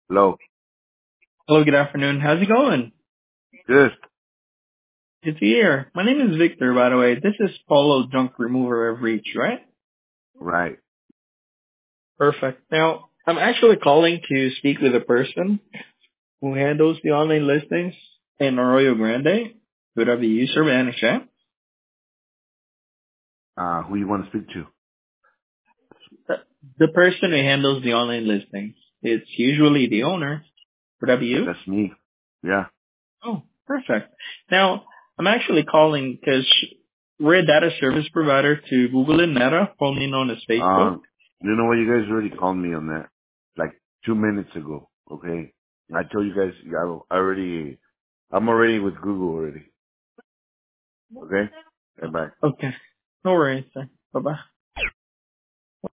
Hello. Hello, good afternoon. How's it going? Good. Good to hear. My name is Victor, by the way. This is Paulo Junk Remover of Reach, right? Right. Perfect. Now, I'm actually calling to speak with a person who handles the online listings in Arroyo Grande. Would I be you, sir, by any chance? Who you want to speak to? The the person who handles the online listings. It's usually the owner. Would that be you? That's me. Yeah. Oh, perfect. Now, I'm actually calling because we're a data service provider to Google and Meta, formerly known as Facebook. You know what? You guys already called me on that, like 2 minutes ago. Okay. I told you guys, I'm already with Google already. Okay. Bye bye. Okay. No worries, sir. Bye-bye.